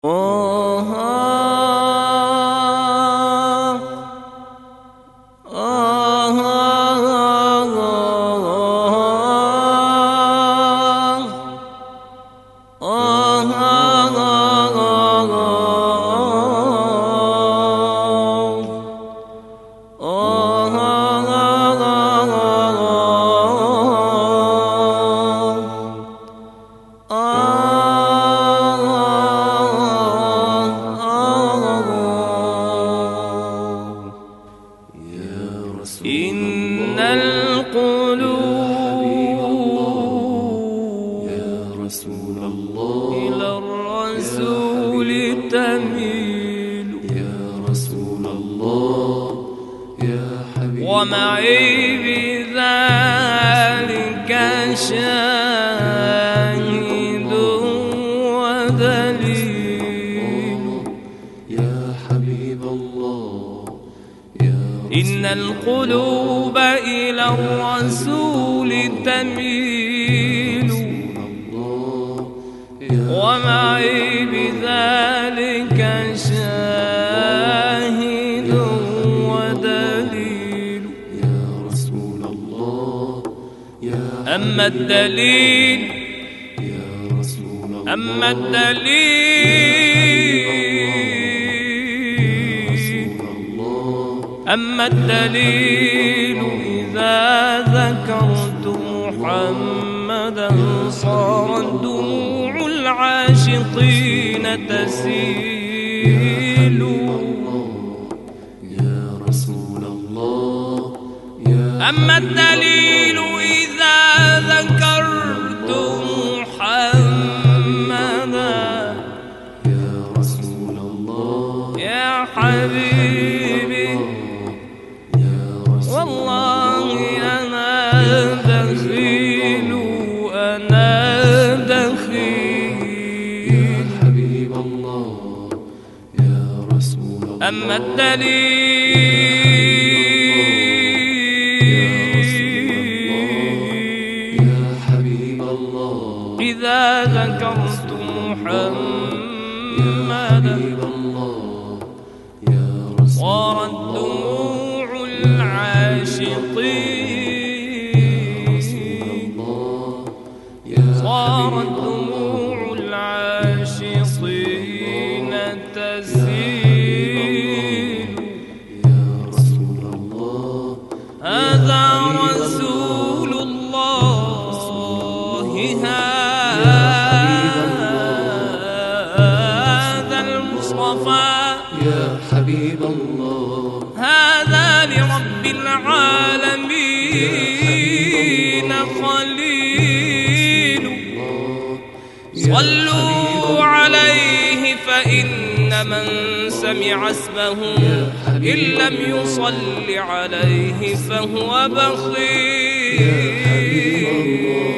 إن القلوب إلى الرسول تميل ومعي بذلك شاهد ودليل إن القلوب إلى الرسول تميل ومعي بذلك شاهد ودليل أما الدليل أما الدليل إذا ذكرت محمدا صارت دموع العاشقين تسيل أما الدليل إذا ذكرت محمدا يا حبيبي والله أنا دخيل حبيب الله يا رسول الله أما الدليل يا حبيب الله إذا ذكرت محمدا صارت دموع العاشقين صارت دموع العاشقين تسيل هذا رسول الله هذا المصطفى يا حبيب الله هذا لرب العالمين خليل صلوا عليه فإن من سمع اسمه إن لم يصل عليه فهو بخيل